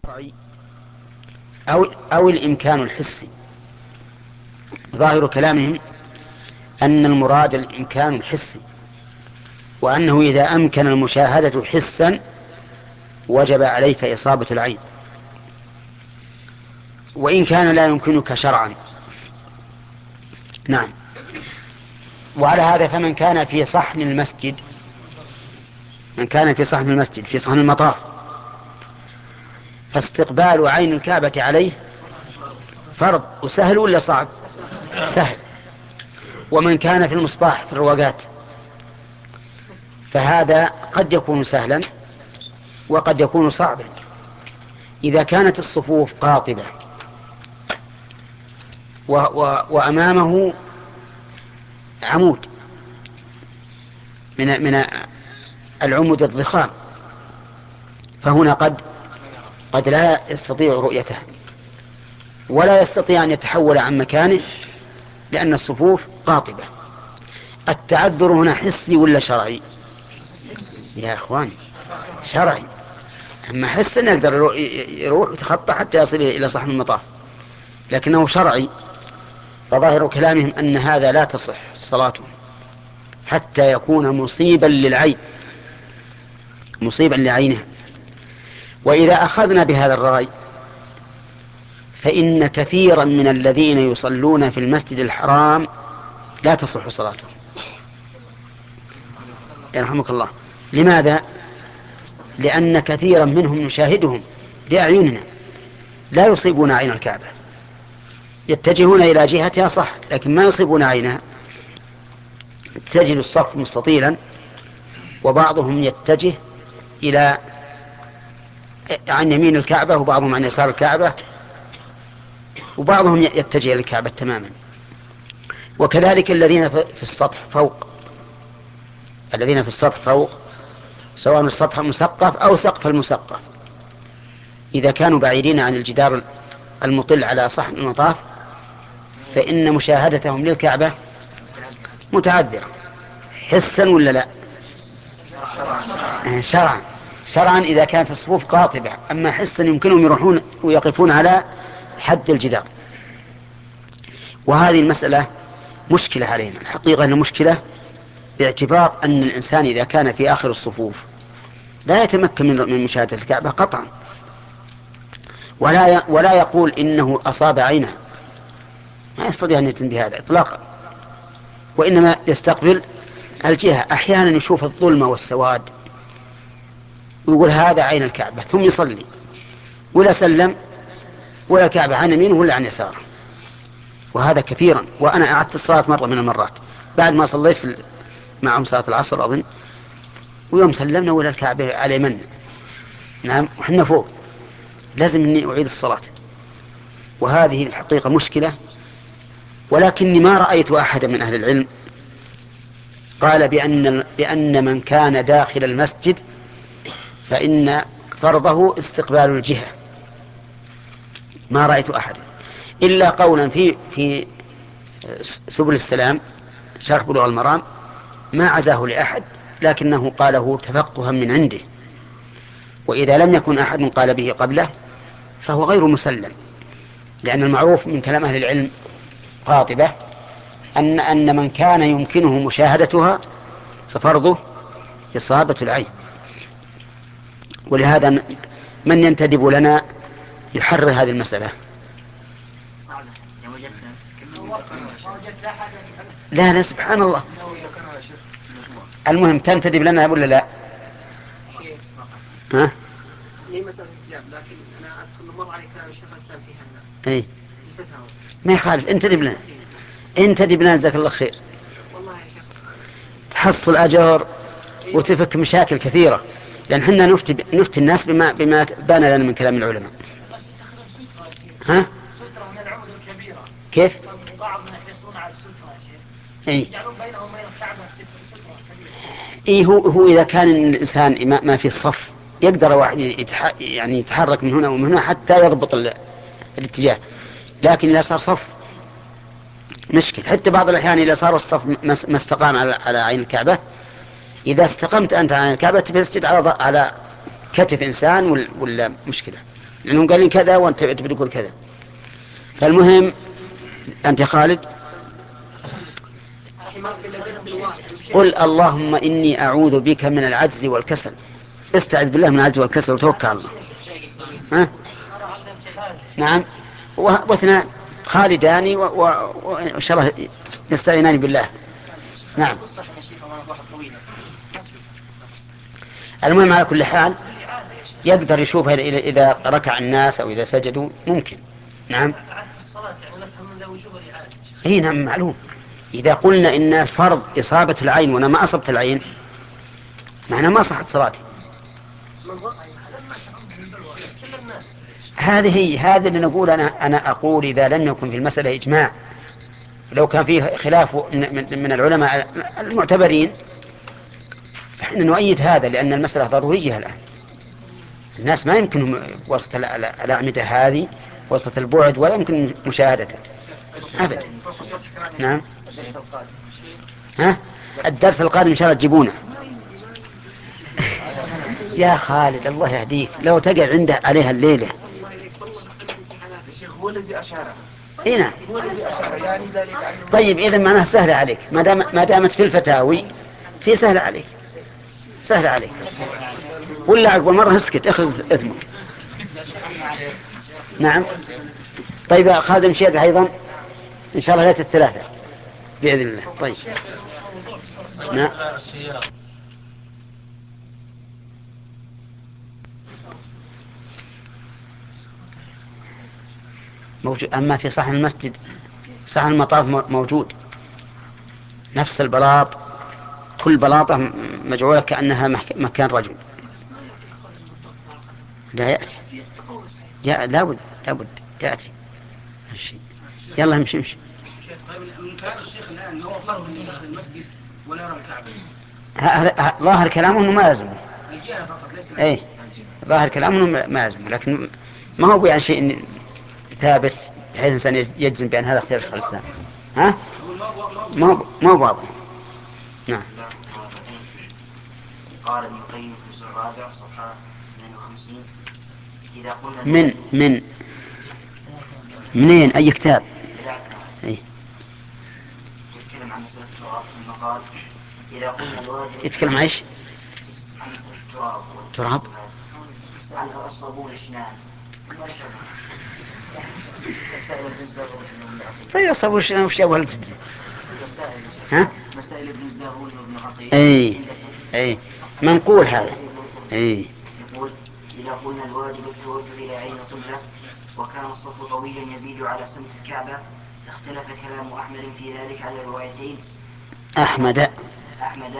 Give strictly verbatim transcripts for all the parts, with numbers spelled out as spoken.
أو, أو الإمكان الحسي. ظاهر كلامهم أن المراد الإمكان الحسي، وأنه إذا أمكن المشاهدة حسا وجب عليك إصابة العين، وإن كان لا يمكنك شرعا. نعم. وعلى هذا فمن كان في صحن المسجد من كان في صحن المسجد في صحن المطاف فاستقبال عين الكعبة عليه فرض. وسهل ولا صعب؟ سهل. ومن كان في المصباح في الرواقات فهذا قد يكون سهلا وقد يكون صعبا. إذا كانت الصفوف قاطبة و و وأمامه عمود من من العمود الضخام، فهنا قد قد لا يستطيع رؤيته ولا يستطيع أن يتحول عن مكانه لأن الصفوف قاطبة. التعذر هنا حسي ولا شرعي؟ يا أخواني شرعي. أما حسا يقدر يروح ويتخطى حتى يصل إلى صحن المطاف، لكنه شرعي. فظاهر كلامهم أن هذا لا تصح صلاته حتى يكون مصيبا للعين، مصيبا لعينها. وإذا أخذنا بهذا الرأي فإن كثيرا من الذين يصلون في المسجد الحرام لا تصح صلاتهم. يرحمك الله. لماذا؟ لأن كثيرا منهم نشاهدهم بأعيننا لا يصيبون عين الكعبة، يتجهون إلى جهتها صح لكن ما يصيبون عينها. تجد الصف مستطيلا وبعضهم يتجه إلى عن يمين الكعبة وبعضهم عن يسار الكعبة وبعضهم يتجه إلى الكعبة تماما. وكذلك الذين في السطح فوق الذين في السطح فوق سواء السطح المسقف أو سقف المسقف، إذا كانوا بعيدين عن الجدار المطل على صحن المطاف فإن مشاهدتهم للكعبة متعذرة. حسا ولا لا؟ شرعا. شرعا إذا كانت الصفوف قاطبة. أما حسا يمكنهم يروحون ويقفون على حد الجدار. وهذه المسألة مشكلة علينا الحقيقة، أنها مشكلة باعتبار أن الإنسان إذا كان في آخر الصفوف لا يتمكن من مشاهدة الكعبة قطعا، ولا ولا يقول إنه أصاب عينه، ما يستطيع أن يتم بهذا إطلاقا، وإنما يستقبل الجهة. أحيانا يشوف الظلمة والسواد ويقول هذا عين الكعبة ثم يصلي ولا سلم ولا الكعبة عن يمينه ولا عن يساره. وهذا كثيرا. وأنا أعدت الصلاة مرة من المرات بعد ما صليت في معهم صلاة العصر أظن، ويوم سلمنا ولا الكعبة على من. نعم. وحنا فوق لازم أني أعيد الصلاة. وهذه الحقيقة مشكلة. ولكني ما رأيت أحدا من أهل العلم قال بأن, بأن من كان داخل المسجد فإن فرضه استقبال الجهة. ما رأيت أحدا إلا قولا في في سبل السلام شرح بلوغ المرام ما عزاه لأحد لكنه قاله تفقها من عنده. وإذا لم يكن أحد قال به قبله فهو غير مسلم، لأن المعروف من كلام أهل العلم قاطبة أن أن من كان يمكنه مشاهدتها ففرضه إصابة العين. ولهذا من ينتدب لنا يحرر هذه المسألة. لا لا سبحان الله. المهم تنتدب لنا ولا لا؟ ها؟ لي مسألة الكتاب لكن أنا أذكر مر عليك شيخ الإسلام فيها. إيه ما يخالف. انتدب لنا انتدب لنا جزاك الله خير. والله يا شيخ تحصل أجر وتفك مشاكل كثيرة، لأن حنا نفتي نفتي الناس بما بما بان لنا من كلام العلماء. ها؟ سترة من العمود الكبيرة. كيف؟ بعض من يحرصون على السترة يا شيخ. إيه؟ يجعلون بينهم وبين الكعبة سترة كبيرة. إيه هو هو إذا كان الإنسان ما, ما في الصف يقدر واحد يتح... يعني يتحرك من هنا ومن هنا حتى يضبط ال... الاتجاه. لكن إذا صار صف مشكل. حتى بعض الأحيان إذا صار الصف ما استقام على على عين الكعبة، إذا استقمت أنت عن الكعبة تسجد على على كتف إنسان ولا مشكلة. لأنهم قالين كذا وأنت بتقول كذا. فالمهم أنت خالد قل اللهم إني أعوذ بك من العجز والكسل. استعذ بالله من العجز والكسل وتوكل على الله. ها؟ نعم، واثنان خالدان وإن شاء الله يستعينان بالله. نعم. المهم على كل حال يقدر يشوفها إذا ركع الناس أو إذا سجدوا ممكن. نعم. اي نعم معلوم. إذا قلنا إن الفرض إصابة العين وأنا ما أصبت العين معنى ما صحت صلاتي. هذه هي هذا اللي نقول. أنا أنا أقول إذا لم يكن في المسألة إجماع، لو كان فيه خلاف من العلماء المعتبرين فإحنا نؤيد هذا، لأن المسألة ضرورية الآن. الناس ما يمكن وسط الأعمدة هذه وسط البعد ولا يمكن مشاهدته أبدا. نعم. ها؟ الدرس القادم إن شاء الله تجيبونه. يا خالد الله يهديك لو تقع عنده عليها الليلة. هو الذي أشار. هنا. طيب إذا معناها سهلة عليك، ما دام ما دامت في الفتاوي في سهلة عليك، سهلة عليك. ولا عقب مرة اسكت اخذ اثمك. نعم. طيب خادم شيء أيضا إن شاء الله ليلة الثلاثة بإذن الله. طيب. نعم. موجود. أما في صحن المسجد صحن المطاف موجود نفس البلاط، كل بلاطة مجعولة كأنها مكان رجل. لا يأتي. لا لابد لابد يأتي الشيء. يلا امشي امشي. من كلام الشيخ الآن هو فرض أن يدخل المسجد ولا يرى الكعبة. هذا ظاهر كلامه انه ما لازم. الجهة فقط ليس. اي ظاهر كلامه انه ما لازم، لكن ما هو يعني شيء ثابت بحيث الانسان يجزم بان هذا اختيار شيخ الاسلام. ها؟ ما ما هو واضح. نعم. قال ابن القيم في الجزء الرابع صفحة اثنين وخمسين إذا قلنا من من منين أي كتاب؟ أي. يتكلم عن مسألة التراب ثم قال إذا قلنا الواجب. يتكلم عن ايش؟ عن مسألة التراب. تراب. عن الصابون الشنان. طيب الصابون الشنان وش أول تبدي؟ ها؟ مسائل ابن الزاغون وابن عقيل. أي أي منقول هذا. أي. يقول إذا قلنا الواجب التوجه إلى عين القبلة وكان الصف طويلا يزيد على سمت الكعبة اختلف كلام أحمد في ذلك على روايتين. أحمد أحمد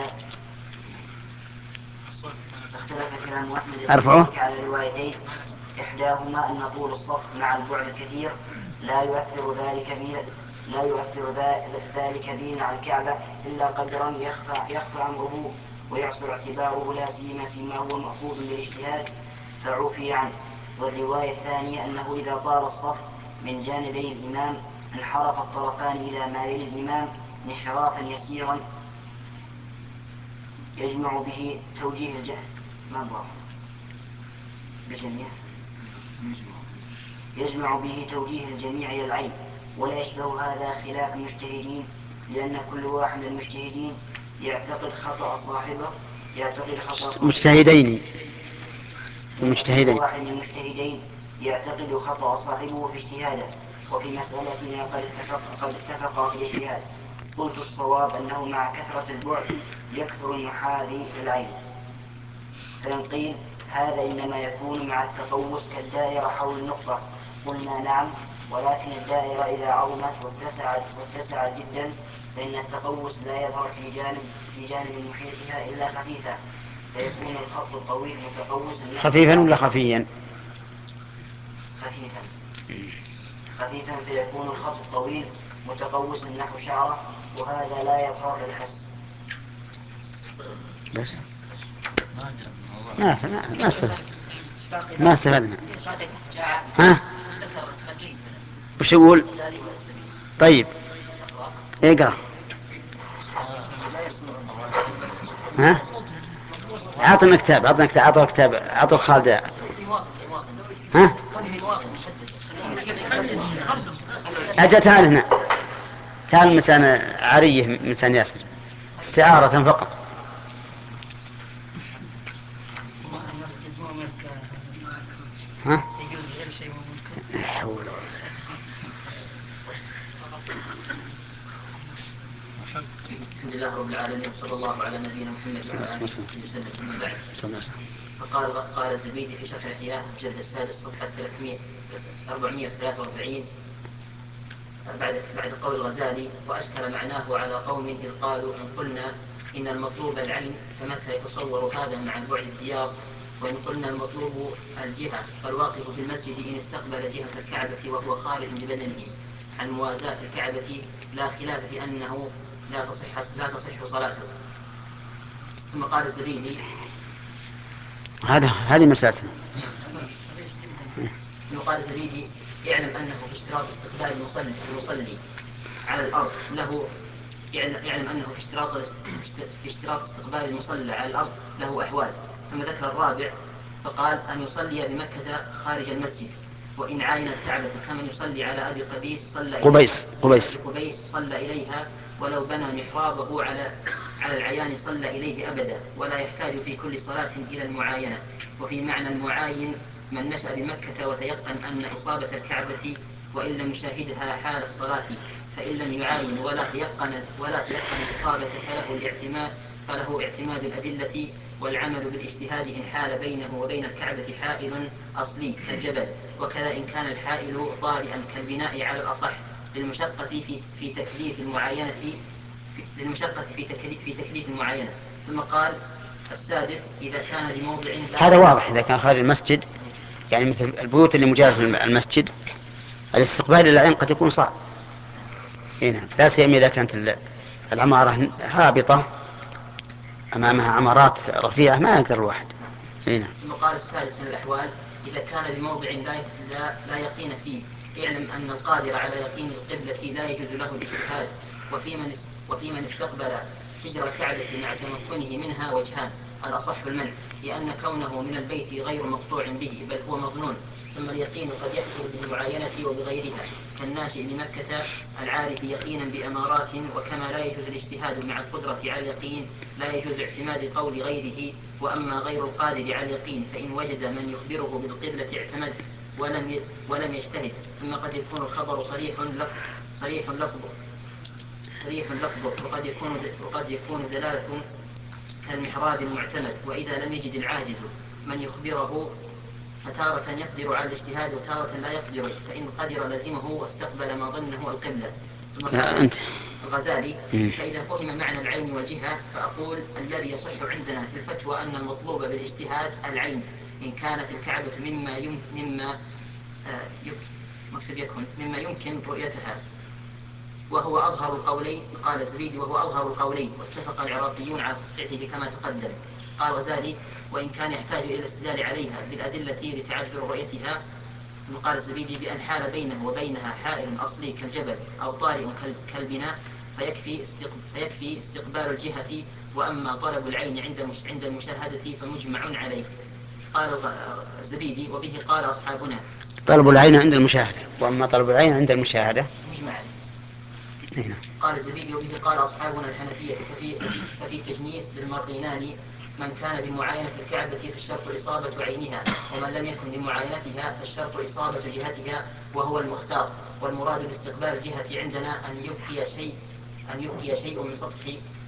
اختلف كلام أحمد أرفعه على روايتين، إحداهما أن طول الصف مع البعد الكثير لا يؤثر ذلك بين لا يؤثر ذلك بين على الكعبة إلا قدرا يخفى يخفى أمره ويحصل اعتباره لا سيما فيما هو مأخوذ بالاجتهاد فعفي عنه. والرواية الثانية أنه إذا طال الصف من جانبي الإمام انحرف الطرفان إلى ما يلي الإمام انحرافا يسيرا يجمع به توجيه الجهل ما ضاف بالجميع يجمع به توجيه الجميع إلى العين، ولا يشبه هذا خلاف المجتهدين، لأن كل واحد من المجتهدين يعتقد خطأ صاحبه يعتقد خطأ صاحبه مجتهدين المجتهدين كل واحد من المجتهدين يعتقد خطأ صاحبه في اجتهاده، وفي مسألتنا قد اتفق قد اتفق في الاجتهاد. قلت الصواب أنه مع كثرة البعد يكثر المحاذي للعين، فإن قيل هذا إنما يكون مع التقوس كالدائرة حول النقطة قلنا نعم، ولكن الدائرة إذا عظمت واتسعت واتسعت جدا فإن التقوس لا يظهر في جانب في جانب محيطها إلا خفيفا، فيكون الخط الطويل متقوسا خفيفا ولا خفيا؟ خفيفا خفيفا فيكون الخط الطويل متقوسا نحو شعره، وهذا لا يظهر للحس. بس ما ما ما استفدنا ما استفدنا. ها وش يقول؟ طيب اقرأ. ها عطنا كتاب عطنا كتاب عطنا كتاب عطوا خالد. ها؟ أجل تعال هنا، تعال مسان عريه مسان ياسر، استعارة فقط. ها؟ الحمد لله رب العالمين، وصلى الله على نبينا محمد وعلى اله وصحبه وسلم. اما بعد، فقال قال الزبيدي في شرح الاحياء الجلد السادس صفحه أربعمائة وثلاثة وأربعين بعد بعد قول الغزالي: واشكل معناه على قوم اذ قالوا ان قلنا ان المطلوب العين فمتى يتصور هذا مع بعد الديار، وان قلنا المطلوب الجهه فالواقف في المسجد ان استقبل جهه الكعبه وهو خارج ببدنه عن موازاة الكعبة لا خلاف في أنه لا تصح لا تصح صلاته. ثم قال الزبيدي: هذا هذه مسألتنا. ثم قال الزبيدي: يعلم أنه في اشتراط استقبال المصلي المصلي على الأرض له يعلم أنه في اشتراط في اشتراط استقبال المصلى على الأرض له أحوال. ثم ذكر الرابع فقال: أن يصلي بمكة خارج المسجد، وإن عاين الكعبة كمن يصلي على أبي قبيس صلى قبيس قبيس قبيس صلى إليها، ولو بنى محرابه على على العيان صلى إليه أبدا، ولا يحتاج في كل صلاة إلى المعاينة. وفي معنى المعاين من نشأ بمكة وتيقن أن إصابة الكعبة وإن لم يشاهدها حال الصلاة، فإن لم يعاين ولا تيقن ولا تيقن الإصابة فله الاعتماد فله اعتماد الأدلة والعمل بالاجتهاد إن حال بينه وبين الكعبة حائل أصلي كالجبل، وكذا إن كان الحائل طارئا كالبناء على الأصح للمشقة في في تكليف المعاينة في للمشقة في تكليف في تكليف المعاينة. ثم قال: السادس إذا كان بموضع هذا واضح إذا كان خارج المسجد، يعني مثل البيوت اللي مجاورة المسجد الاستقبال العين قد يكون صعب هنا، لا سيما إذا كانت العمارة هابطة أمامها عمارات رفيعة ما يقدر الواحد هنا. ثم قال: السادس من الأحوال إذا كان بموضع لا لا, لا يقين فيه، اعلم أن القادر على يقين القبلة لا يجوز له الاجتهاد. وفي من وفي من استقبل حجر الكعبة مع تمكنه منها وجهان: الأصح المنع، لأن كونه من البيت غير مقطوع به بل هو مظنون. ثم اليقين قد يحصل بالمعاينة وبغيرها، كالناشئ بمكة العارف يقينا بأمارات. وكما لا يجوز الاجتهاد مع القدرة على اليقين لا يجوز اعتماد قول غيره. وأما غير القادر على اليقين فإن وجد من يخبره بالقبلة اعتمد ولم ولم يجتهد. ثم قد يكون الخبر صريح لفظ صريح لفظه صريح لفظه وقد يكون وقد يكون دلالة كالمحراب المعتمد. وإذا لم يجد العاجز من يخبره فتارة يقدر على الاجتهاد وتارة لا يقدر، فإن قدر لزمه واستقبل ما ظنه القبلة. ثم قال الغزالي: فإذا فهم معنى العين والجهة فأقول الذي يصح عندنا في الفتوى أن المطلوب بالاجتهاد العين إن كانت الكعبة مما يمكن مما آه مكتب يكون مما يمكن رؤيتها، وهو أظهر القولين. قال الزبيدي: وهو أظهر القولين، واتفق العراقيون على تصحيحه كما تقدم. قال غزالي: وإن كان يحتاج إلى الاستدلال عليها بالأدلة لتعذر رؤيتها. ثم قال الزبيدي: بأن حال بينه وبينها حائل أصلي كالجبل أو طارئ كالبناء فيكفي فيكفي استقبال الجهة. وأما طلب العين عند عند المشاهدة فمجمع عليه. قال الزبيدي: وبه قال أصحابنا. طلب العين عند المشاهدة، وأما طلب العين عند المشاهدة مجمع عليه. هنا. قال الزبيدي: وبه قال أصحابنا الحنفية ففي, ففي تجنيس للمرقينان من كان بمعاينة الكعبة فالشرط إصابة عينها، ومن لم يكن بمعاينتها فالشرط إصابة جهتها وهو المختار. والمراد باستقبال الجهة عندنا أن يبقي شيء أن يبقي شيء من سطح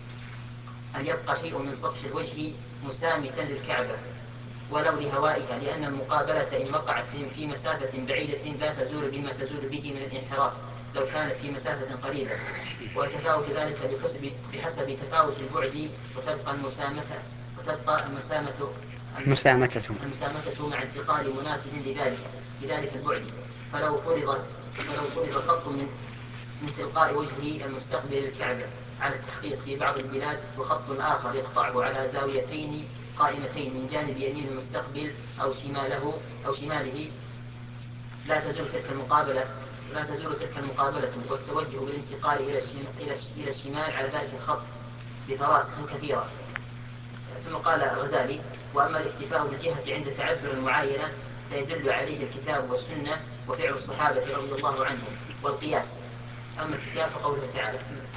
أن يبقى شيء من سطح الوجه مسامتا للكعبة ولو لهوائها، لأن المقابلة إن وقعت في مسافة بعيدة لا تزول بما تزول به من الانحراف لو كانت في مسافة قريبة، ويتفاوت ذلك بحسب بحسب تفاوت البعد، وتبقى المسامة وتبقى المسامة مسامتة المسامة مع انتقال مناسب لذلك لذلك البعد. فلو فرض فلو فرض خط من من تلقاء وجهه المستقبل للكعبة على التحقيق في بعض البلاد، وخط آخر يقطعه على زاويتين قائمتين من جانب يمين المستقبل أو شماله أو شماله لا تزول تلك المقابلة لا تزول تلك المقابلة والتوجه بالانتقال إلى الشمال, إلى الشمال على ذلك الخط بفراسخ كثيرة. ثم قال الغزالي: وأما الاكتفاء بالجهة عند تعذر المعاينة فيدل عليه الكتاب والسنة وفعل الصحابة رضي الله عنهم والقياس. أما الكتاب فقوله تعالى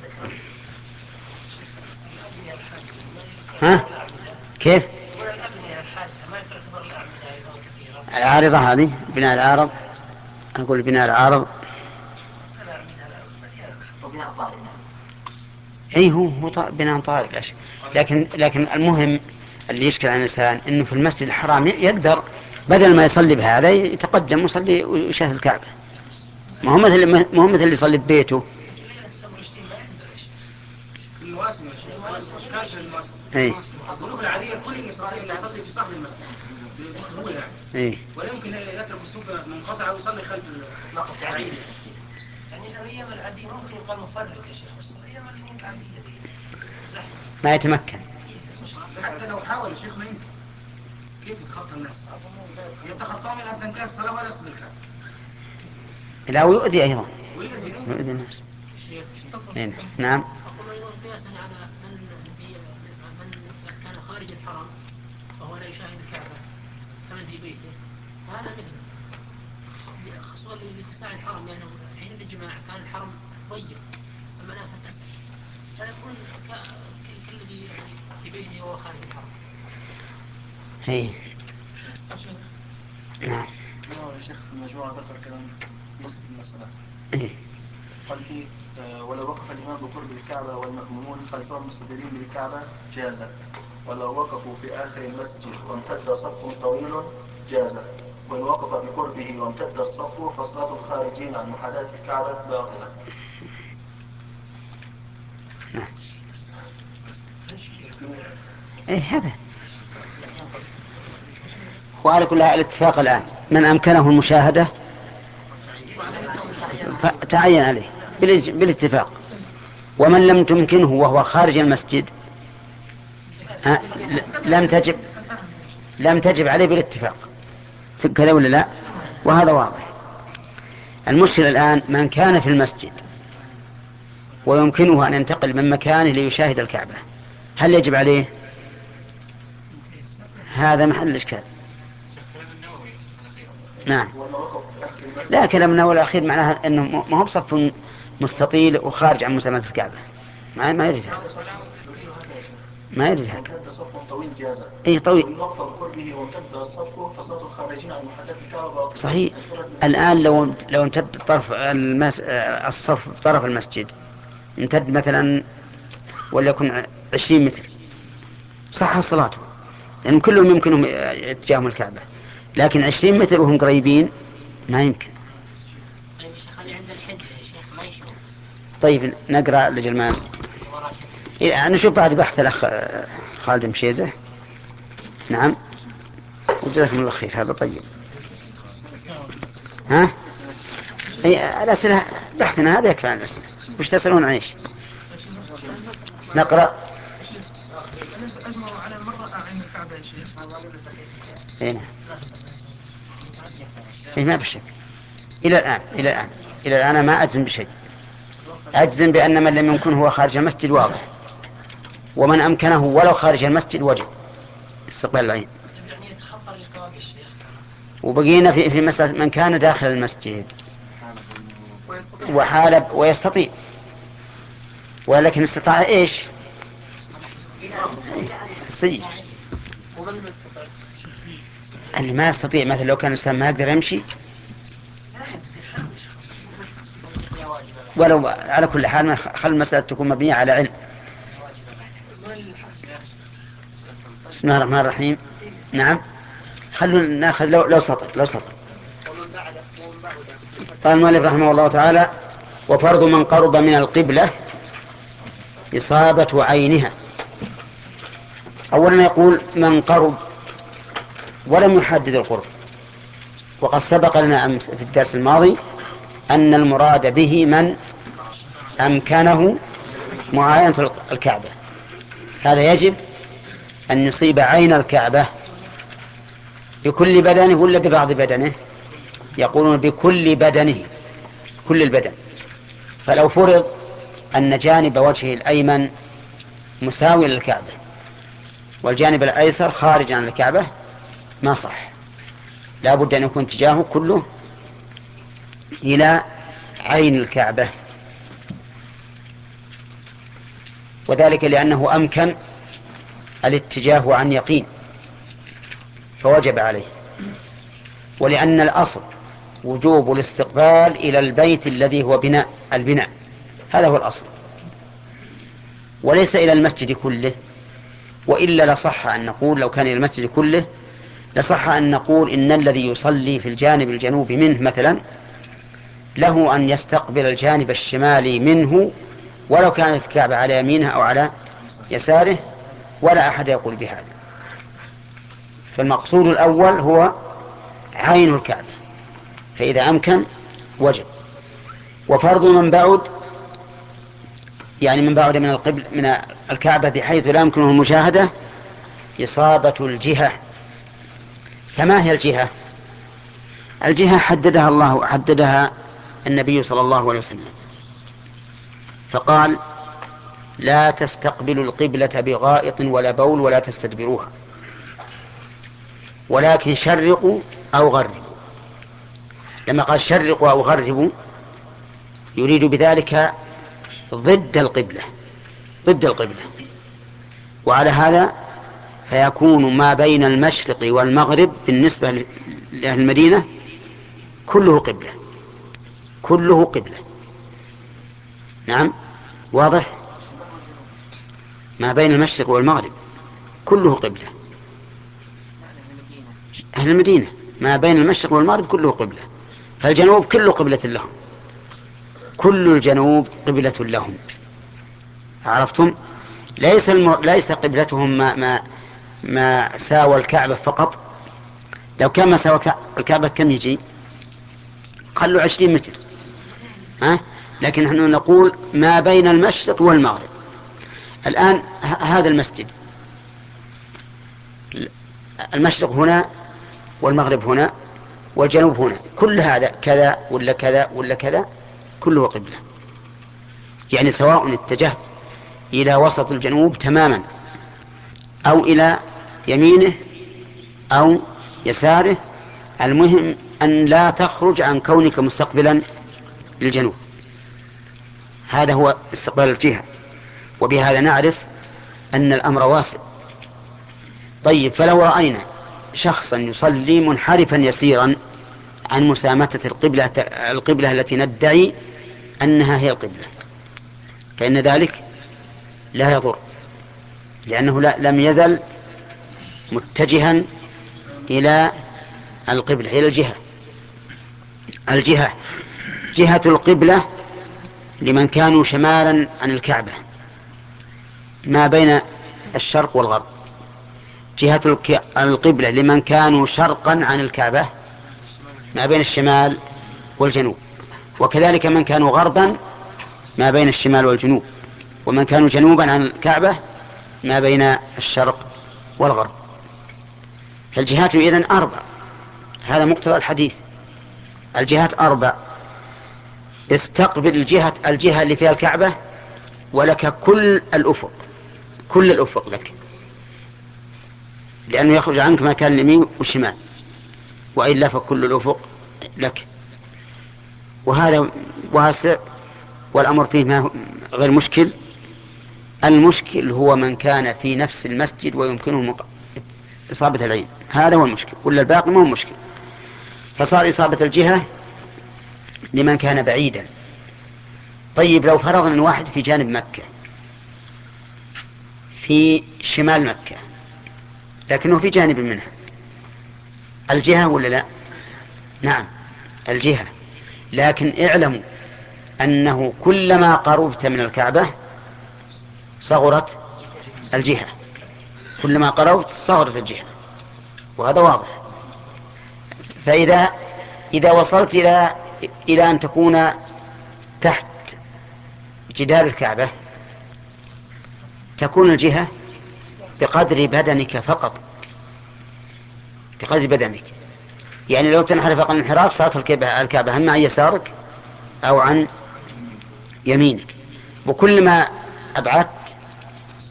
ها؟ كيف؟ العارضة هذه بناء العارض، أقول بناء العارض أي هو هو بناء طارئ، لكن لكن المهم اللي يشكل على الإنسان إنه في المسجد الحرام يقدر بدل ما يصلي بهذا يتقدم ويصلي ويشاهد الكعبة. ما هو مثل ما هو مثل اللي يصلي ببيته. المواسم كاش المواسم. اي. الظروف العادية الكل يستطيع أن يصلي في صحن المسجد بسهولة يعني. اي. ولا يمكن يترك الصف منقطعة ويصلي خلف الإطلاق التعليم. يعني الأيام العادية ممكن يقال مفرد يا شيخ، بس الأيام العادية زحمة ما يتمكن. حتى لو حاول يا شيخ ما يمكن. كيف يتخطى الناس؟ يتخطاهم إلى أن تنتهي الصلاة ولا يصل الكعبة. لا ويؤذي أيضا. ويؤذي يؤذي الناس. نعم. أقول أيضا قياسا على من في من كان خارج الحرم وهو لا يشاهد الكعبة كمن في بيته، وهذا مثله خصوصا لاتساع الحرم، لأنه حين الجماع كان الحرم ضيق المنافذ تسع، فيكون كالذي يعني في بيته وهو خارج الحرم. هي. نعم. يا شيخ المجموعة ذكر كلام نص المسألة. إيه. قال فيه ولو وقف الإمام بقرب الكعبة والمأمومون خلفهم مستديرين بالكعبة جاز، ولو وقفوا في آخر المسجد وامتد صف طويل جاز، وإن وقف بقربه وامتد الصف فصلاة الخارجين عن محاذاة الكعبة باطلة. نعم. إيه هذا. وعلى كل حال الاتفاق الآن من أمكنه المشاهدة فتعين عليه بالاتفاق، ومن لم تمكنه وهو خارج المسجد لم تجب لم تجب عليه بالاتفاق. كذا ولا لا؟ وهذا واضح. المشكلة الآن من كان في المسجد ويمكنه أن ينتقل من مكانه ليشاهد الكعبة، هل يجب عليه؟ هذا محل الإشكال. نعم. لا كلام النووي الأخير معناها أنه ما هو بصف مستطيل وخارج عن مسامة الكعبة، ما ما يريد هذا. ما يريد هذا. اي طويل. صحيح. الآن لو لو امتد طرف المس... الصف طرف المسجد امتد مثلا وليكن عشرين متر صح صلاته، لأن كلهم يمكنهم اتجاههم الكعبة، لكن عشرين متر وهم قريبين ما يمكن. طيب يا شيخ عند الحجر يا شيخ ما يشوف. طيب نقرأ لجلمان. إيه نشوف بعد بحث الأخ خالد مشيزة. نعم. وجزاكم الله خير. هذا طيب. ها؟ أي الأسئلة بحثنا هذا يكفي عن الأسئلة. وش تسألون عن إيش؟ نقرأ. أجمعوا على مرة عين الكعبة يا شيخ. هنا. إيه ما بشك. إلى الآن إلى الآن إلى الآن أنا ما أجزم بشيء. أجزم بأن من لم يمكن هو خارج المسجد واضح، ومن أمكنه ولو خارج المسجد وجب استقبال العين. يعني يتخطى الرقاب يا شيخ. وبقينا في في مسألة من كان داخل المسجد وحال ويستطيع، ولكن استطاع إيش؟ السجن. اللي ما يستطيع مثلا لو كان الإنسان ما يقدر يمشي، ولو على كل حال خل المسألة تكون مبنية على علم. بسم الله الرحمن الرحيم. نعم. خلونا ناخذ لو لو سطر لو سطر. قال المؤلف رحمه الله تعالى: وفرض من قرب من القبلة إصابة عينها. أولا يقول من قرب ولم يحدد القرب، وقد سبق لنا في الدرس الماضي أن المراد به من أمكنه معاينة الكعبة. هذا يجب أن يصيب عين الكعبة بكل بدنه ولا ببعض بدنه؟ يقولون بكل بدنه، كل البدن. فلو فرض أن جانب وجهه الأيمن مساوي للكعبة والجانب الأيسر خارج عن الكعبة ما صح، لا بد أن يكون اتجاهه كله إلى عين الكعبة، وذلك لأنه أمكن الاتجاه عن يقين فوجب عليه، ولأن الأصل وجوب الاستقبال إلى البيت الذي هو بناء البناء، هذا هو الأصل، وليس إلى المسجد كله. وإلا لصح أن نقول لو كان إلى المسجد كله لصح أن نقول إن الذي يصلي في الجانب الجنوبي منه مثلا له أن يستقبل الجانب الشمالي منه ولو كانت الكعبة على يمينه أو على يساره، ولا أحد يقول بهذا. فالمقصود الأول هو عين الكعبة، فإذا أمكن وجب. وفرض من بعد يعني من بعد من القبل من الكعبة بحيث لا يمكنه المشاهدة إصابة الجهة. فما هي الجهة؟ الجهة حددها الله حددها النبي صلى الله عليه وسلم، فقال: لا تستقبلوا القبلة بغائط ولا بول ولا تستدبروها، ولكن شرقوا أو غربوا. لما قال شرقوا أو غربوا يريد بذلك ضد القبلة ضد القبلة وعلى هذا فيكون ما بين المشرق والمغرب بالنسبة لأهل المدينة كله قبلة كله قبلة. نعم واضح؟ ما بين المشرق والمغرب كله قبلة. أهل المدينة ما بين المشرق والمغرب كله قبلة، فالجنوب كله قبلة لهم، كل الجنوب قبلة لهم. عرفتم؟ ليس الم... ليس قبلتهم ما ما ما ساوى الكعبة فقط. لو كان ما ساوى الكعبة كم يجي؟ خلوا عشرين متر، ها؟ لكن نحن نقول ما بين المشرق والمغرب. الآن ه... هذا المسجد، المشرق هنا والمغرب هنا والجنوب هنا، كل هذا كذا ولا كذا ولا كذا كله قبلة. يعني سواء اتجهت إلى وسط الجنوب تماما أو إلى يمينه أو يساره، المهم أن لا تخرج عن كونك مستقبلا للجنوب. هذا هو استقبال الجهة، وبهذا نعرف أن الأمر واسع. طيب، فلو رأينا شخصا يصلي منحرفا يسيرا عن مسامتة القبلة القبلة التي ندعي أنها هي القبلة، فإن ذلك لا يضر، لأنه لا لم يزل متجها إلى القبلة إلى الجهة. الجهة جهة القبلة لمن كانوا شمالا عن الكعبة ما بين الشرق والغرب، جهة القبلة لمن كانوا شرقا عن الكعبة ما بين الشمال والجنوب، وكذلك من كانوا غربا ما بين الشمال والجنوب، ومن كانوا جنوبا عن الكعبة ما بين الشرق والغرب. فالجهات إذن أربع، هذا مقتضى الحديث، الجهات أربع. استقبل الجهة الجهة اللي فيها الكعبة ولك كل الأفق، كل الأفق لك، لأنه يخرج عنك ما كان اليمين والشمال، وإلا فكل الأفق لك. وهذا واسع والأمر فيه ما غير مشكل. المشكل هو من كان في نفس المسجد ويمكنه إصابة العين، هذا هو المشكل، ولا الباقي ما هو مشكل. فصار إصابة الجهة لمن كان بعيدا. طيب، لو فرضنا أن واحد في جانب مكة في شمال مكة لكنه في جانب منها، الجهة ولا لا؟ نعم الجهة، لكن اعلموا أنه كلما قربت من الكعبة صغرت الجهة، كلما قربت صغرت الجهة، وهذا واضح. فإذا إذا وصلت إلى إلى أن تكون تحت جدار الكعبة تكون الجهة بقدر بدنك فقط، بقدر بدنك. يعني لو تنحرف أقل انحراف صارت الكعبة هم عن يسارك أو عن يمينك، وكلما أبعدت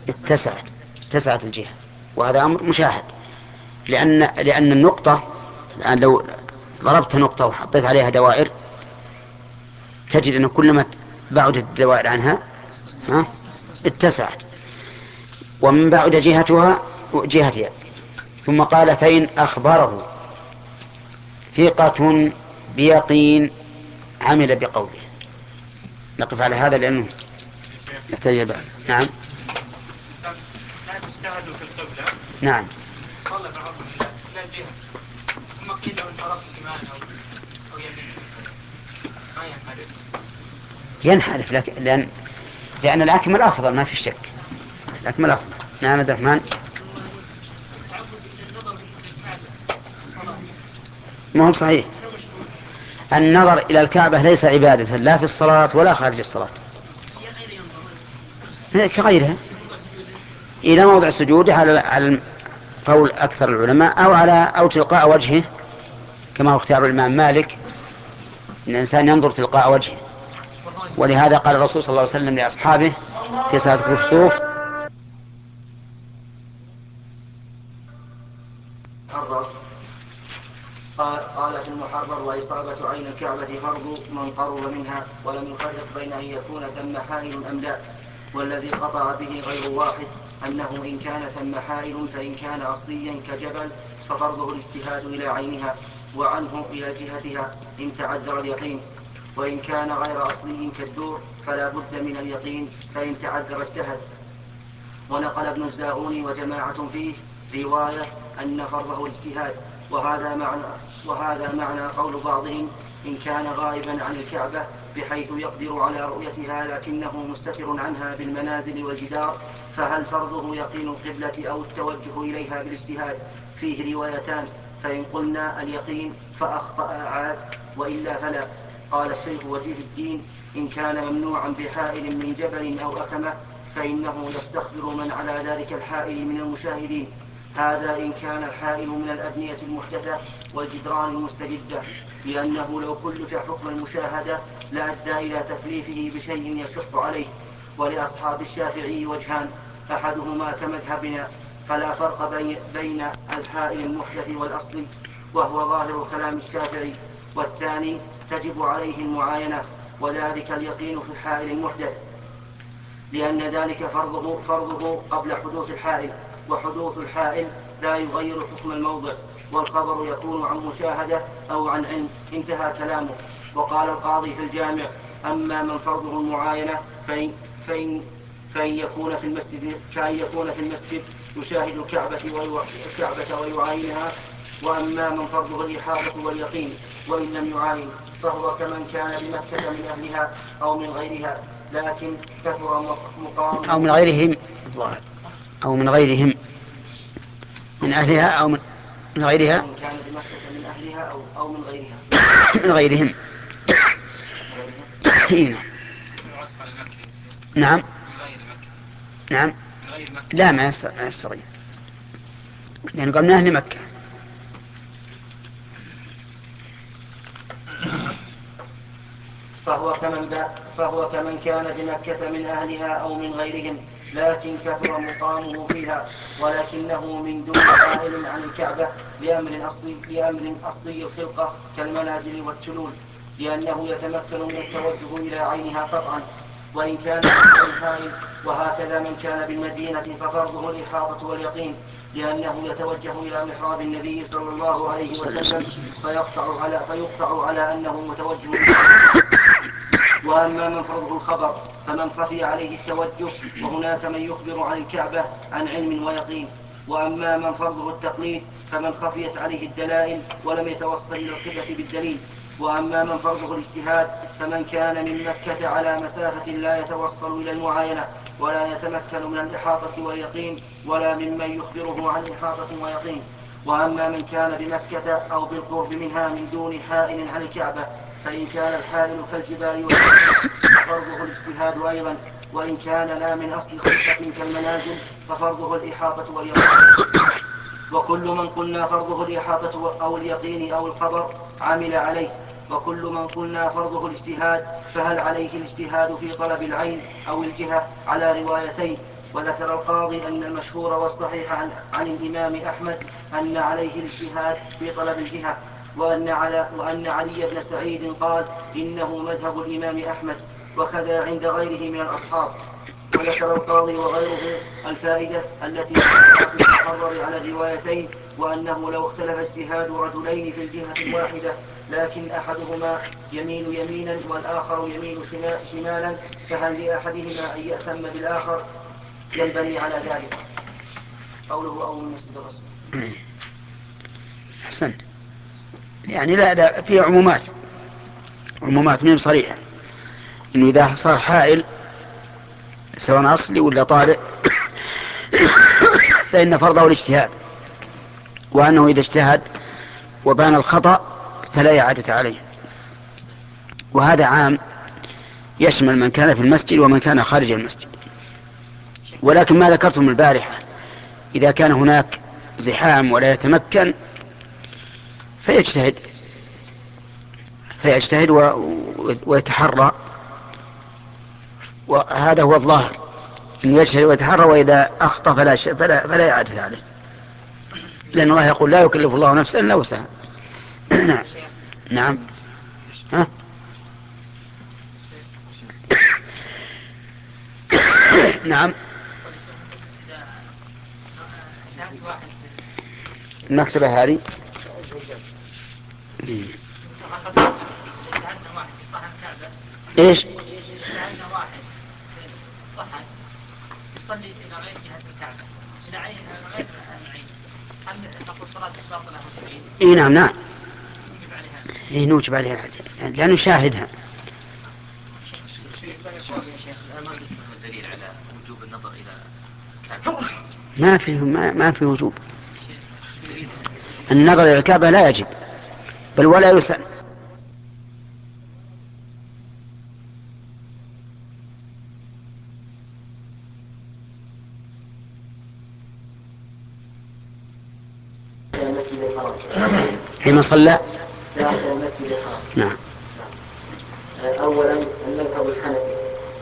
اتسعت اتسعت الجهة، وهذا أمر مشاهد، لأن لأن النقطة الآن لو ضربت نقطة وحطيت عليها دوائر تجد أن كلما بعدت الدوائر عنها ها اتسعت، ومن بعد جهتها جهتها. ثم قال فإن أخبره ثقة بيقين عمل بقوله. نقف على هذا لأنه يحتاج بحث. نعم. لا تجتهدوا في القبلة. نعم. صلى بعضهم إلى جهة ثم قيل لو انحرف شمال أو أو يمين ما ينحرف. ينحرف لك لأن لأن الأكمل أفضل ما في شك. الأكمل أفضل. نعم عبد الرحمن. ما هو صحيح. النظر إلى الكعبة ليس عبادة لا في الصلاة ولا خارج الصلاة كغيرها، إلى موضع سجوده على على قول أكثر العلماء، أو على أو تلقاء وجهه كما هو اختيار الإمام مالك، إن الإنسان ينظر تلقاء وجهه. ولهذا قال الرسول صلى الله عليه وسلم لأصحابه في صلاة الكسوف قال في المحرر وإصابة عين الكعبة فرض من قرب منها، ولم يفرق بين أن يكون ثم حائل أم لا. والذي قطع به غير واحد أنه إن كان ثم حائل فإن كان أصليا كجبل ففرضه الاجتهاد إلى عينها وعنه إلى جهتها إن تعذر اليقين، وإن كان غير أصلي كالدور فلا بد من اليقين فإن تعذر اجتهد. ونقل ابن الزاغوني وجماعة فيه رواية أن فرضه الاجتهاد، وهذا معنى, وهذا معنى قول بعضهم إن كان غائبا عن الكعبة بحيث يقدر على رؤيتها لكنه مستتر عنها بالمنازل والجدار، فهل فرضه يقين القبلة أو التوجه إليها بالاجتهاد؟ فيه روايتان، فإن قلنا اليقين فأخطأ عاد وإلا فلا. قال الشيخ وجيه الدين إن كان ممنوعا بحائل من جبل أو أكمة فإنه يستخبر من على ذلك الحائل من المشاهدين، هذا إن كان الحائل من الأبنية المحدثة والجدران المستجدة، لأنه لو كلف حكم المشاهدة لأدى إلى تكليفه بشيء يشق عليه. ولأصحاب الشافعي وجهان، أحدهما كمذهبنا فلا فرق بين الحائل المحدث والأصلي وهو ظاهر كلام الشافعي، والثاني تجب عليه المعاينة، وذلك اليقين في الحائل المحدث، لأن ذلك فرضه, فرضه قبل حدوث الحائل، وحدوث الحائل لا يغير حكم الموضع، والخبر يكون عن مشاهدة أو عن علم. انتهى كلامه. وقال القاضي في الجامع أما من فرضه المعاينة فإن, فإن, فإن يكون في المسجد كأن يكون في المسجد يشاهد الكعبة, الكعبة ويعاينها، وأما من فرضه الإحاطة واليقين وإن لم يعاين فهو كمن كان بمكة من أهلها أو من غيرها، لكن كثر مقام أو من غيرهم الظاهر أو من غيرهم من أهلها أو من من غيرها من كان بمكة من أهلها أو, أو من غيرها من غيرهم. نعم نعم لا ما يستطيع لأنه قال من أهل مكة. فهو كمن, فهو كمن كان بمكة من أهلها أو من غيرهم، لكن كثر مقامه فيها، ولكنه من دون حائل عن الكعبة لأمر أصلي, لأمر أصلي الخلقة كالمنازل والتلول، لأنه يتمكن من التوجه إلى عينها قطعا. وإن كان من حائل وهكذا من كان بالمدينة ففرضه الإحاطة واليقين، لأنه يتوجه إلى محراب النبي صلى الله عليه وسلم فيقطع على, فيقطع على أنه متوجه إليه. وأما من فرضه الخبر فمن خفي عليه التوجه، وهناك من يخبر عن الكعبة عن علم ويقين. وأما من فرضه التقليد فمن خفيت عليه الدلائل ولم يتوصل إلى القبلة بالدليل. وأما من فرضه الاجتهاد فمن كان من مكة على مسافة لا يتوصل إلى المعاينة ولا يتمكن من الإحاطة واليقين ولا ممن يخبره عن إحاطة ويقين. وأما من كان بمكة أو بالقرب منها من دون حائل عن الكعبة فإن كان الحائل كالجبال ففرضه الاجتهاد أيضا، وإن كان لا من أصل خلقة كالمنازل ففرضه الإحاطة واليقين. وكل من قلنا فرضه الإحاطة أو اليقين أو الخبر عمل عليه، وكل من قلنا فرضه الاجتهاد فهل عليه الاجتهاد في طلب العين أو الجهة على روايتين، وذكر القاضي أن المشهور والصحيح عن, عن الإمام أحمد أن عليه الاجتهاد في طلب الجهة، وأن, على وأن علي بن سعيد قال إنه مذهب الإمام أحمد، وكذا عند غيره من الأصحاب. وذكر القاضي وغيره الفائدة التي ذكرها في المحرر على الروايتين، وأنه لو اختلف اجتهاد رجلين في الجهة الواحدة لكن أحدهما يميل يمينا والآخر يميل شمالا، فهل لأحدهما أن يأتم بالآخر ينبني على ذلك؟ قوله أو من مسجد الرسول. أحسنت. يعني لا, لا في عمومات عمومات من صريحة إنه إذا صار حائل سواء أصلي ولا طارئ فإن فرضه الاجتهاد، وأنه إذا اجتهد وبان الخطأ فلا إعادة عليه. وهذا عام يشمل من كان في المسجد ومن كان خارج المسجد. ولكن ما ذكرتم البارحة إذا كان هناك زحام ولا يتمكن فيجتهد فيجتهد ويتحرى، وهذا هو الظاهر إن يجتهد ويتحرى، وإذا أخطأ فلا, فلا, فلا إعادة عليه، لأن الله يقول لا يكلف الله نفسا إلا وسعها. نعم. ها؟ نعم. المكتبة هذه ايش؟ يصلي إلى غير جهة الكعبة إلى عين غير العين، هل نقول صلاة باطلة وتعيد؟ إيه نعم نعم. نوجب عليها. إيه نوجب عليها لا نشاهدها. دليل على وجوب النظر إلى الكعبة. ما في ما, ما في وجوب النظر إلى الكعبة، لا يجب بل ولا يسن. فيما صلى داخل المسجد الحرام. نعم. أولا المذهب الحنفي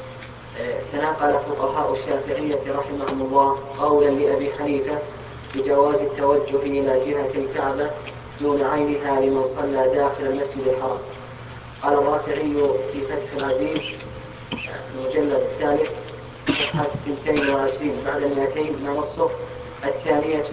تناقل فقهاء الشافعية رحمهم الله قولا لأبي حنيفة بجواز التوجه إلى جهة الكعبة دون عينها لمن صلى داخل المسجد الحرام. قال الرافعي في فتح العزيز المجلد الثالث صفحة اثنين وعشرين بعد مئتين ما نصه: الثانية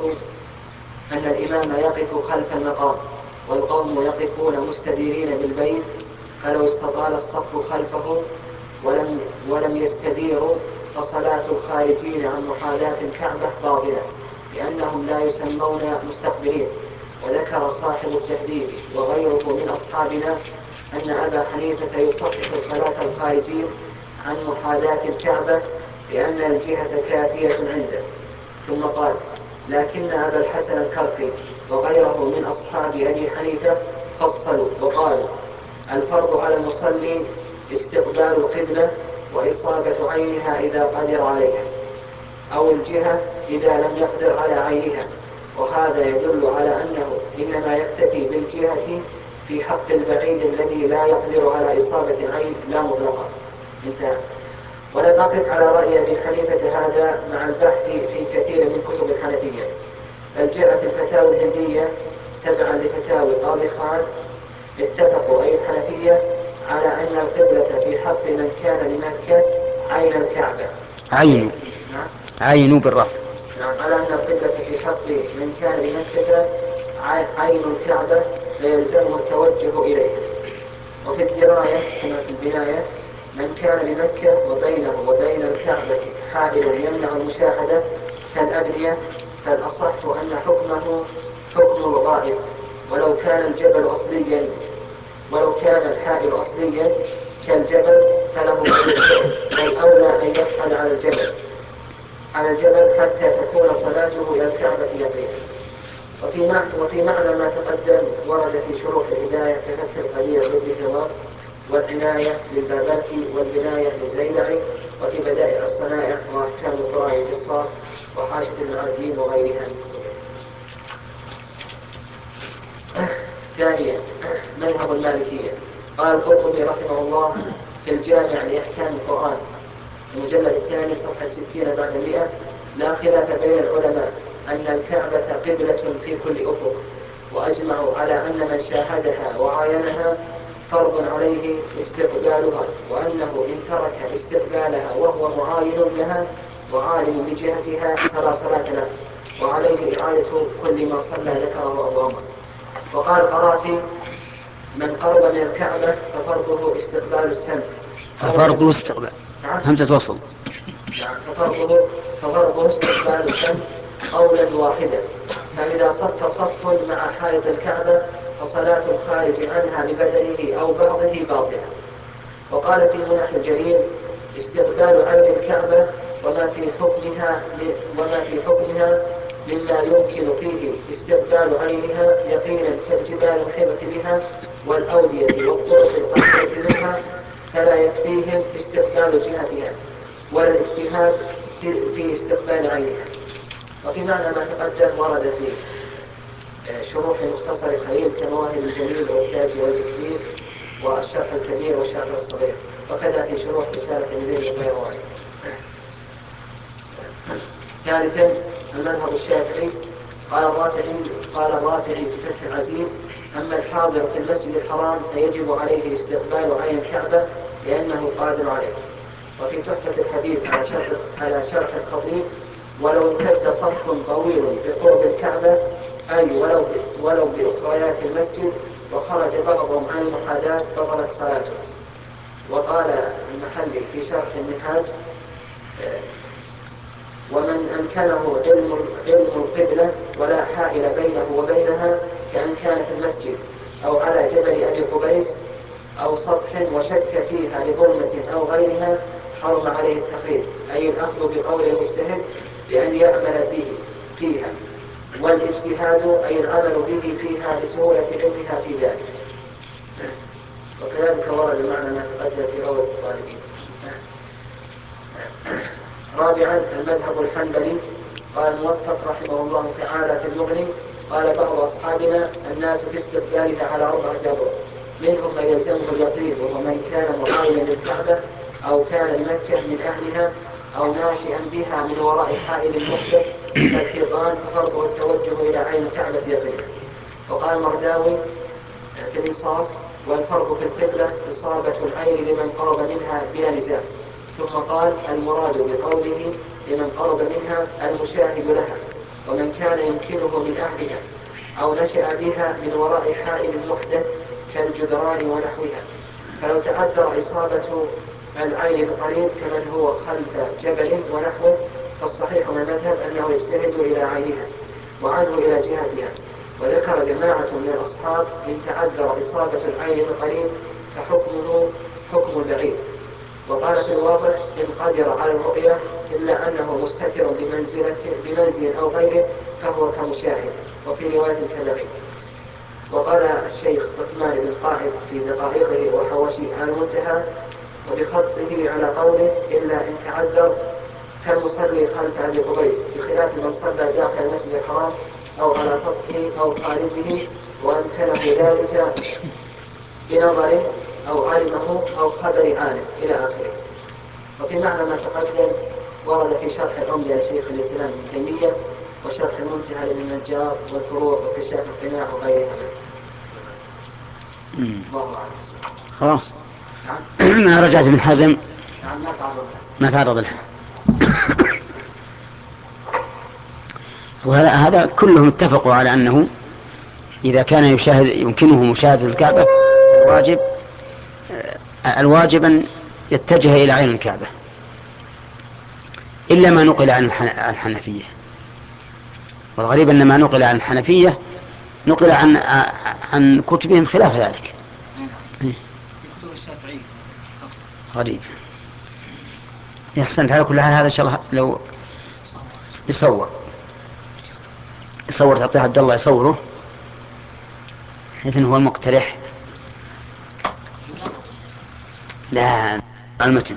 أن الإمام يقف خلف المقام والقوم يقفون مستديرين بالبيت، فلو استطال الصف خلفه ولم, ولم يستديروا فصلاة الخارجين عن محاذاة الكعبة باطلة لأنهم لا يسمون مستقبلين. وذكر صاحب التهذيب وغيره من أصحابنا أن أبا حنيفة يصحح صلاة الخارجين عن محاذاة الكعبة لأن الجهة كافية عنده. ثم قال: لكن أبا الحسن الكرخي وغيره من أصحاب أبي حنيفة فصلوا وقالوا: الفرض على المصلي استقبال القبلة وإصابة عينها إذا قدر عليها، أو الجهة إذا لم يقدر على عينها. وهذا يدل على أنه إنما يكتفي بالجهة في حق البعيد الذي لا يقدر على إصابة العين لا مطلقا. انتهى. ولم أقف على رأي أبي حنيفة هذا مع البحث في كثير من كتب الحنفية، بل جاء في الفتاوى الهندية تبعا لفتاوى قاضي خان اتفقوا أي الحنفية على أن القبلة في حق من كان لمكة عين الكعبة. عين عين بالرفع. نعم، على أن القبلة في حق من كان لمكة عين الكعبة فيلزمه التوجه إليه. وفي الدراية كما في البناية: من كان لمكة وبينه وبين الكعبة حائل يمنع المشاهدة كالأبنية، فالأصح أن حكمه حكم الغائب ولو كان الجبل أصليا ولو كان الحائل أصليا كالجبل فله الأولى أن يصعد على الجبل على الجبل حتى تكون صلاته إلى الكعبة يقينا. وفي معنى, وفي معنى ما تقدم ورد في شروح الهداية كفتح القدير لابن هرار، والعناية للباباتي، والبناية للزيلعي، وفي بدائع الصنائع وأحكام القرآن القصاص وحاشة المعارضين وغيرها. ثانيا مذهب المالكية. قال القرطبي رحمه الله في الجامع لأحكام القرآن: المجلد الثاني صفحة ستين بعد مئة: لا خلاف بين العلماء أن الكعبة قبلة في كل أفق، وأجمعوا على أن من شاهدها وعاينها فرض عليه استقبالها، وأنه إن ترك استقبالها وهو معاين لها وعالم بجهتها فلا صلاة له، وعليه إعادة كل ما صلى ذكره أو أمر. وقال القرافي: من قرب من الكعبة ففرضه استقبال السمت. ففرضه استقبال همزة وصل. ففرضه ففرضه استقبال السمت قولا واحدا، فإذا صف صف مع حائط الكعبة فصلاة الخارج عنها ببدنه أو بعضه باطلة. وقال في منح الجليل: استقبال عين الكعبة وما في حكمها وما في حكمها مما يمكن فيه استقبال عينها يقينا كالجبال المحيطة بها والأودية والطرق القريبة منها، فلا يكفيهم استقبال جهتها ولا الاجتهاد في, في استقبال عينها. وفي معنى ما تقدم ورد في شروح مختصر خليل كمواهب الجليل والتاج والإكليل والشرح الكبير والشرح الصغير، وكذا في شروح رسالة زيد القيرواني. ثالثا المذهب الشافعي. قال الرافعي قال الرافعي في فتح العزيز: أما الحاضر في المسجد الحرام فيجب عليه استقبال عين الكعبة لأنه قادر عليه. وفي تحفة الحبيب على شرح على شرح الخطيب: ولو امتد صف طويل بقرب الكعبة أي ولو ولو بأخريات المسجد وخرج بعضهم عن المحاذاة بطلت صلاته. وقال المحلي في شرح النحاج: ومن أمكنه علم علم القبلة ولا حائل بينه وبينها كأن كان في المسجد أو على جبل أبي قبيس أو سطح وشك فيها لظلمة أو غيرها حرم عليه التقليد، أي الأخذ بقول المجتهد بأن يعمل به فيها، والاجتهاد أي العمل به فيها لسهولة علمها في ذلك. وكذلك ورد معنى ما تقدم في روض الطالبين. رابعا المذهب الحنبلي. قال الموفق رحمه الله تعالى في المغني: قال بعض أصحابنا الناس في استقبالها على أربعة أبواب، منهم من يلزمه اليقين وهو من كان معاينا للكعبة أو كان لمكة من أهلها أو ناشئا بها من وراء حائل محدث كالحيطان ففرضه التوجه إلى عين الكعبة يقينا. وقال مرداوي في الإنصاف: والفرض في القبلة إصابة العين لمن قرب منها بلا نزاع. ثم قال: المراد بقوله لمن قرب منها المشاهد لها، ومن كان يمكنه من أهلها أو نشأ بها من وراء حائل محدث كالجدران ونحوها. فلو تعذر إصابة العين القريب كمن هو خلف جبل ونحوه فالصحيح من المذهب أنه يجتهد إلى عينها وعنه إلى جهتها. وذكر جماعة من الأصحاب إن تعذر إصابة العين القريب فحكمه حكم البعيد. وقال في الواضح: إن قدر على الرؤية إلا أنه مستتر بمنزلة بمنزل أو غيره فهو كمشاهد، وفي رواية كبعيد. وقال الشيخ عثمان بن قائد في دقائقه وحواشي على المنتهى وبخطه على قوله: إلا إن تعذر كالمصلي خلف أبي قبيس، بخلاف من صلى داخل المسجد الحرام أو على سطحه أو خارجه وأمكنه ذلك بنظر أو علمه أو خبر عالم إلى آخره. وفي معنى ما تقدم ورد في شرح العمدة لشيخ الإسلام ابن تيمية وشرح المنتهى لابن النجار والفروع وكشاف القناع وغيرها. الله أعلم. خلاص ما رجعت ابن حزم ما تعرض لها. وهذا هذا كلهم اتفقوا على أنه إذا كان يشاهد يمكنه مشاهدة الكعبة الواجب الواجب أن يتجه إلى عين الكعبة، إلا ما نقل عن الحنفية. والغريب أن ما نقل عن الحنفية نقل عن عن كتبهم خلاف ذلك. غريب. يحسن على كل حال هذا إن شاء الله لو يصور يصور تعطيه عبد الله يصوره حيث هو المقترح. لا المتن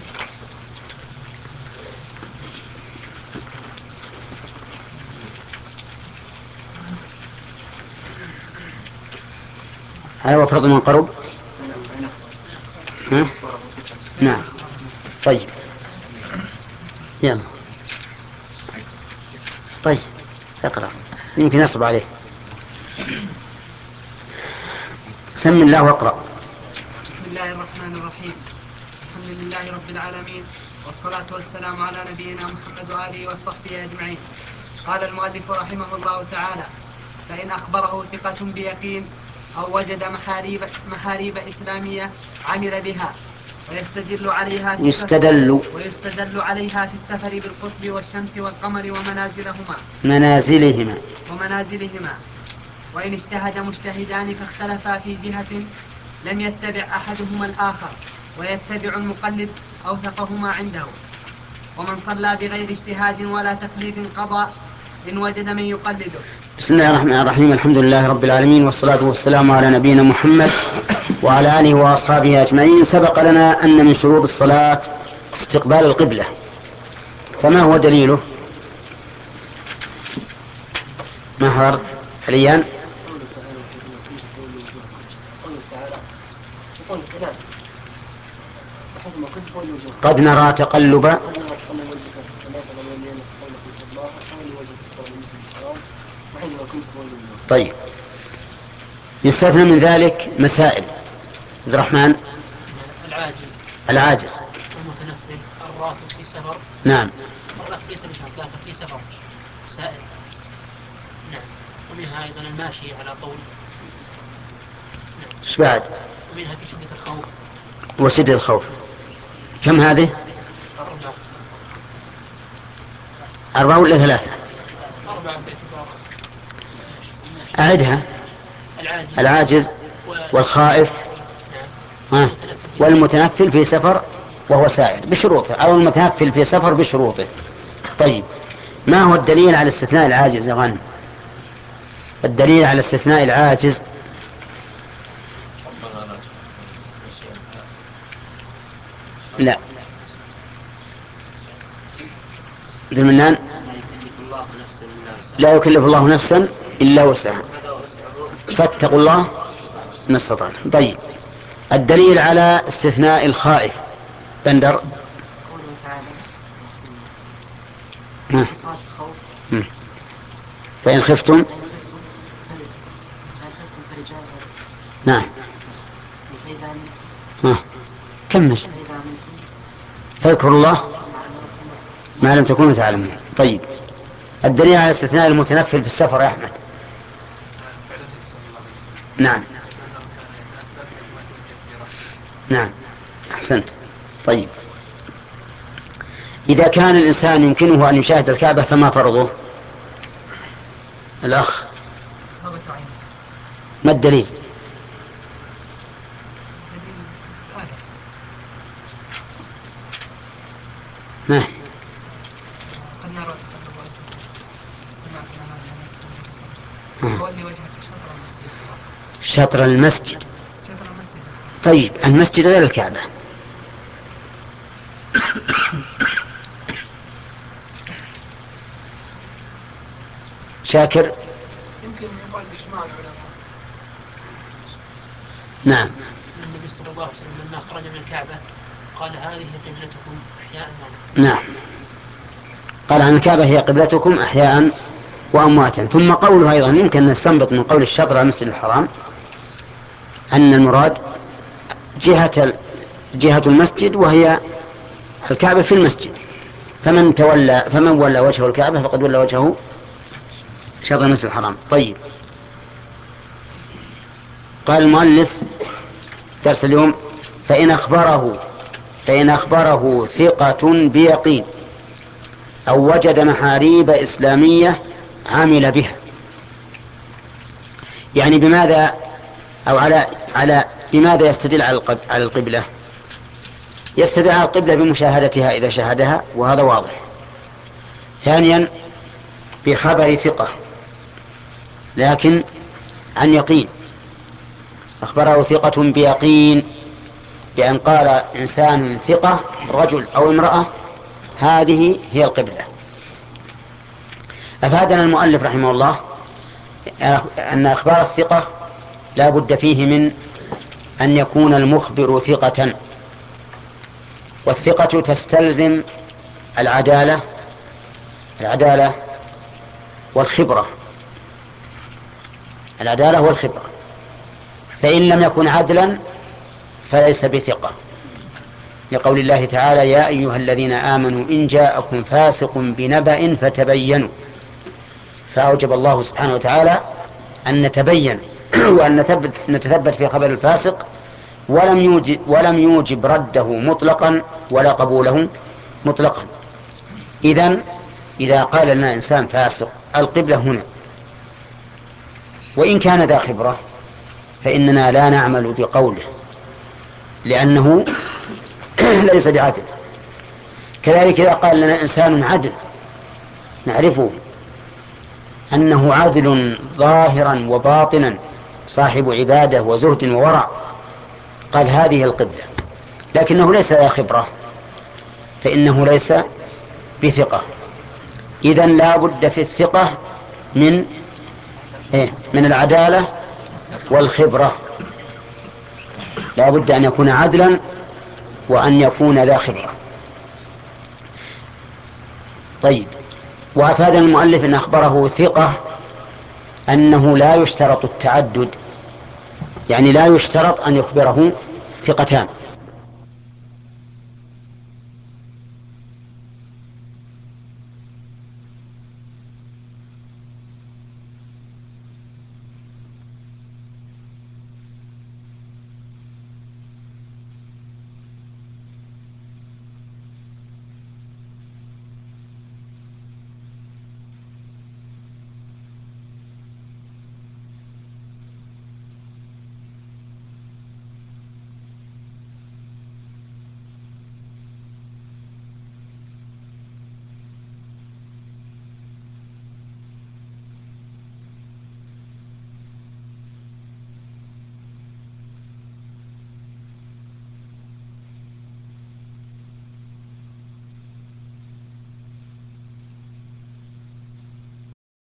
هذا هو فرض من قرب. ها؟ نعم طيب. يلا طيب اقرأ يمكن يصب عليه. سم الله واقرأ. بسم الله الرحمن الرحيم. الحمد لله رب العالمين، والصلاة والسلام على نبينا محمد وآله وصحبه أجمعين. قال المؤلف رحمه الله تعالى: فإن أخبره ثقة بيقين أو وجد محاريب, محاريب إسلامية عمل بها ويستدل عليها في ويستدل ويستدل عليها في السفر بالقطب والشمس والقمر ومنازلهما منازلهما ومنازلهما وإن اجتهد مجتهدان فاختلفا في جهة لم يتبع أحدهما الآخر ويتبع المقلد أوثقهما عنده. ومن صلى بغير اجتهاد ولا تقليد قضى إن وجد من يقلده. بسم الله الرحمن الرحيم. الحمد لله رب العالمين، والصلاة والسلام على نبينا محمد وعلى آله وأصحابه أجمعين. سبق لنا أن من شروط الصلاة استقبال القبلة، فما هو دليله؟ ما حضرت حاليا؟ قد نرى تقلب. طيب، يستثنى من ذلك مسائل. عبد الرحمن. العاجز العاجز المتنفل الراكب في سفر. نعم. الراكب ليس بشرط لكن في سفر سائل. نعم. ومنها أيضا الماشي على قول. ايش بعد؟ ومنها في شدة الخوف. وشدة الخوف. كم هذه؟ أربعة. أربعة ولا ثلاثة؟ أربعة باعتبار. أعدها. العاجز, العاجز والخائف. نعم. ها. والمتنفل في سفر وهو سائر بشروطه، أو المتنفل في سفر بشروطه. طيب، ما هو الدليل على استثناء العاجز يا غانم؟ الدليل على استثناء العاجز. لا، ذي المنان لا يكلف الله نفسا إلا وسعها فاتقوا الله ما استطعتم. طيب، الدليل على استثناء الخائف. بندر. قوله تعالى: ها. صلاة الخوف. م. فإن خفتم فإن خفتم فرجالا. نعم. فإذا أمنتم. ها. كمل. فإذا أمنتم فاذكروا الله ما لم تكونوا تعلمون. طيب، الدليل على استثناء المتنفل في السفر يا أحمد. نعم نعم أحسنت. طيب، إذا كان الإنسان يمكنه أن يشاهد الكعبة فما فرضه؟ الأخ، ما الدليل؟ ما شطر المسجد. طيب، المسجد غير الكعبة. شاكر. يمكن يقال بإجماع العلماء. نعم. النبي صلى الله عليه وسلم لما خرج من الكعبة قال: هذه قبلتكم أحياء وأمواتا. نعم، قال عن الكعبة هي قبلتكم أحياء وأمواتا. ثم قوله أيضا يمكن أن نستنبط من قول الشطر على المسجد الحرام أن المراد جهة جهة المسجد، وهي الكعبة في المسجد، فمن تولى فمن ولى وجهه الكعبة فقد ولى وجهه شطر المسجد الحرام. طيب، قال المؤلف درس اليوم: فإن أخبره فإن أخبره ثقة بيقين أو وجد محاريب إسلامية عمل بها. يعني بماذا أو على على بماذا يستدل على القبلة؟ يستدل على القبلة بمشاهدتها إذا شاهدها، وهذا واضح. ثانيا، بخبر ثقة لكن عن يقين، أخبره ثقة بيقين بأن قال إنسان ثقة رجل أو امرأة هذه هي القبلة. أفادنا المؤلف رحمه الله أن أخبار الثقة لا بد فيه من أن يكون المخبر ثقة، والثقة تستلزم العدالة العدالة والخبرة العدالة والخبرة فإن لم يكن عدلا فليس بثقة، لقول الله تعالى: يا أيها الذين آمنوا إن جاءكم فاسق بنبأ فتبينوا. فأوجب الله سبحانه وتعالى أن نتبين وأن نتثبت في خبر الفاسق، ولم يوجب, ولم يوجب رده مطلقا ولا قبوله مطلقا. إذن إذا قال لنا إنسان فاسق القبلة هنا وإن كان ذا خبرة فإننا لا نعمل بقوله لأنه ليس بعدل. كذلك إذا قال لنا إنسان عدل نعرفه أنه عادل ظاهرا وباطنا صاحب عبادة وزهد وورع، قال هذه القبلة، لكنه ليس له خبرة فإنه ليس بثقة. إذن لا بد في الثقة من إيه؟ من العدالة والخبرة، لا بد أن يكون عدلا وأن يكون ذا خبرة. طيب، وأفاد المؤلف أن أخبره ثقة أنه لا يشترط التعدد، يعني لا يشترط أن يخبره ثقتان،